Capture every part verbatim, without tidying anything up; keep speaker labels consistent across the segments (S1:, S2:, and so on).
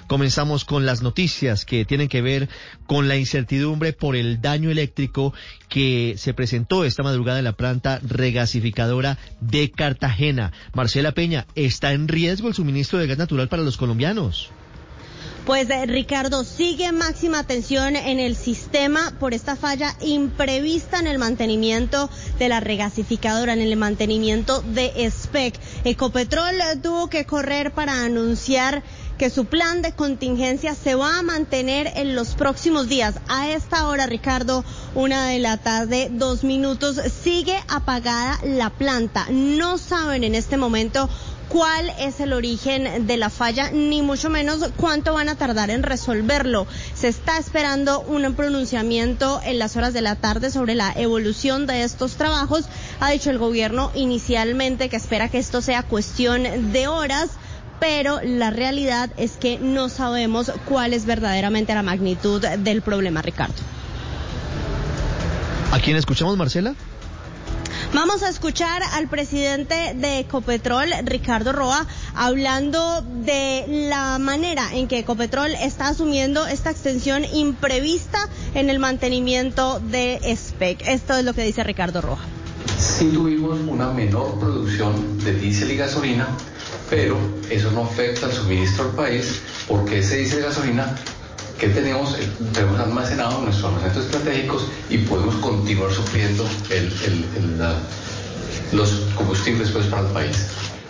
S1: Comenzamos con las noticias que tienen que ver con la incertidumbre por el daño eléctrico que se presentó esta madrugada en la planta regasificadora de Cartagena. Marcela Peña, ¿está en riesgo el suministro de gas natural para los colombianos?
S2: Pues eh, Ricardo, sigue máxima tensión en el sistema por esta falla imprevista en el mantenimiento de la regasificadora, en el mantenimiento de S P E C. Ecopetrol eh, tuvo que correr para anunciar que su plan de contingencia se va a mantener en los próximos días. A esta hora, Ricardo, una de la tarde, dos minutos, sigue apagada la planta. No saben en este momento cuál es el origen de la falla, ni mucho menos cuánto van a tardar en resolverlo. Se está esperando un pronunciamiento en las horas de la tarde sobre la evolución de estos trabajos. Ha dicho el gobierno inicialmente que espera que esto sea cuestión de horas, pero la realidad es que no sabemos cuál es verdaderamente la magnitud del problema, Ricardo.
S1: ¿A quién escuchamos, Marcela?
S2: Vamos a escuchar al presidente de Ecopetrol, Ricardo Roa, hablando de la manera en que Ecopetrol está asumiendo esta extensión imprevista en el mantenimiento de S P E C. Esto es lo que dice Ricardo Roa.
S3: Sí tuvimos una menor producción de diésel y gasolina, pero eso no afecta al suministro al país, porque ese diésel y gasolina que tenemos, tenemos almacenado en nuestros centros estratégicos y podemos continuar sufriendo el, el, el, la, los combustibles pues, para el país.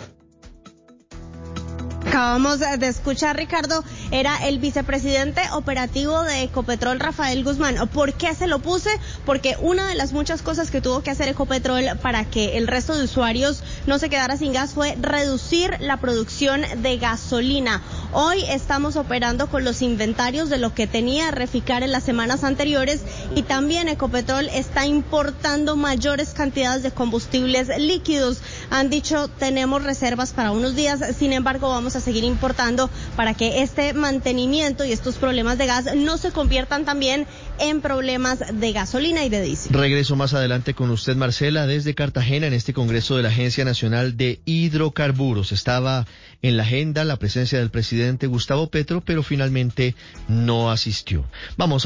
S2: Acabamos de escuchar, Ricardo, era el vicepresidente operativo de Ecopetrol, Rafael Guzmán. ¿Por qué se lo puse? Porque una de las muchas cosas que tuvo que hacer Ecopetrol para que el resto de usuarios no se quedara sin gas fue reducir la producción de gasolina. Hoy estamos operando con los inventarios de lo que tenía Reficar en las semanas anteriores, y también Ecopetrol está importando mayores cantidades de combustibles líquidos. Han dicho, tenemos reservas para unos días, sin embargo vamos a seguir importando para que este mantenimiento y estos problemas de gas no se conviertan también en problemas de gasolina y de diésel.
S1: Regreso más adelante con usted, Marcela, desde Cartagena, en este congreso de la Agencia Nacional de Hidrocarburos. Estaba en la agenda la presencia del presidente Gustavo Petro, pero finalmente no asistió. Vamos a